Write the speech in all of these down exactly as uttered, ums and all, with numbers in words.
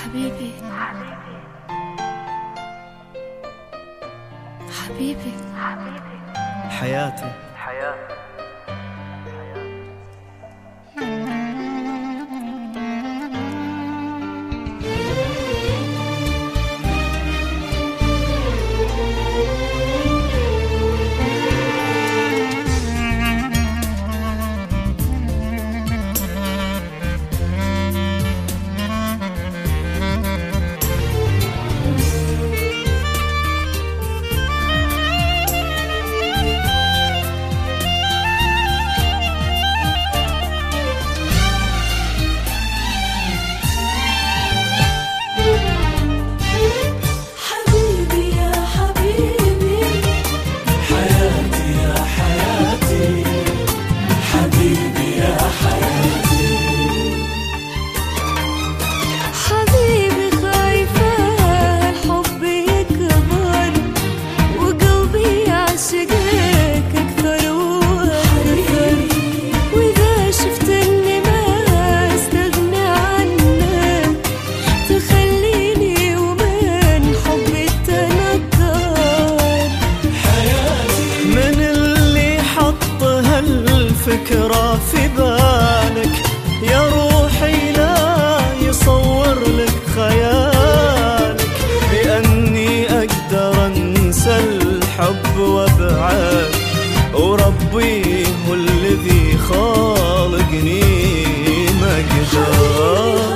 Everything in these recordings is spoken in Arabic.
حبيبي حبيبي حياتي فكرة في بالك يا روحي لا يصور لك خيالك بأني أقدر أنسى الحب وأبعد وربي هو الذي خالقني ما قدر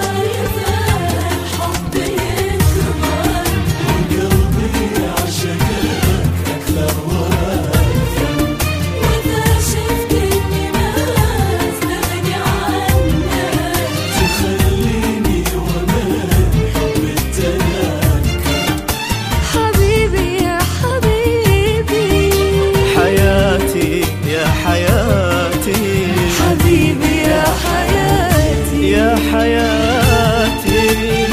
حياتي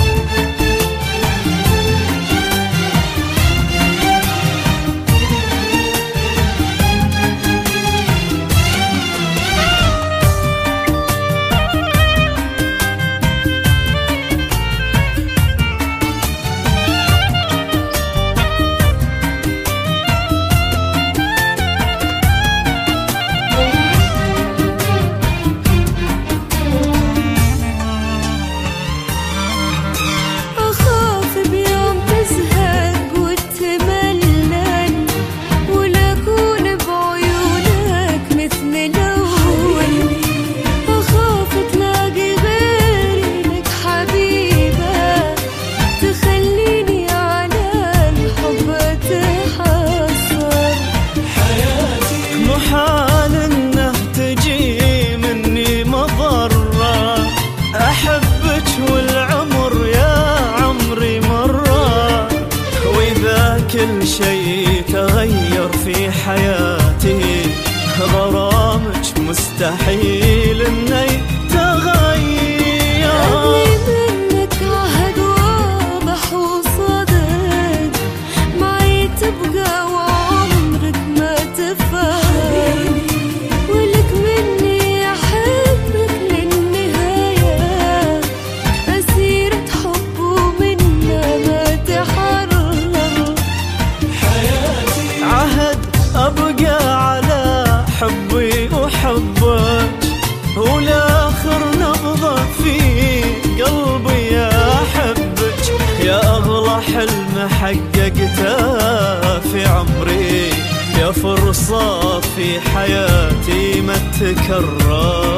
محال انه تجي مني مضرة احبك والعمر يا عمري مرة واذا كل شيء تغير في حياتي غرامك مستحيل انه يتغير منك عهد واضح وصادق معي تبقى وعمرك ما تفارق ولك مني أحبك للنهاية أسيرة حب ومنا ما تحرر حياتي عهد أبقى على حبي وحبك والآخر نبضة في قلبي يا حبك يا أغلى حلم حققته في عمري يا فرصة في حياتي ما تكرر.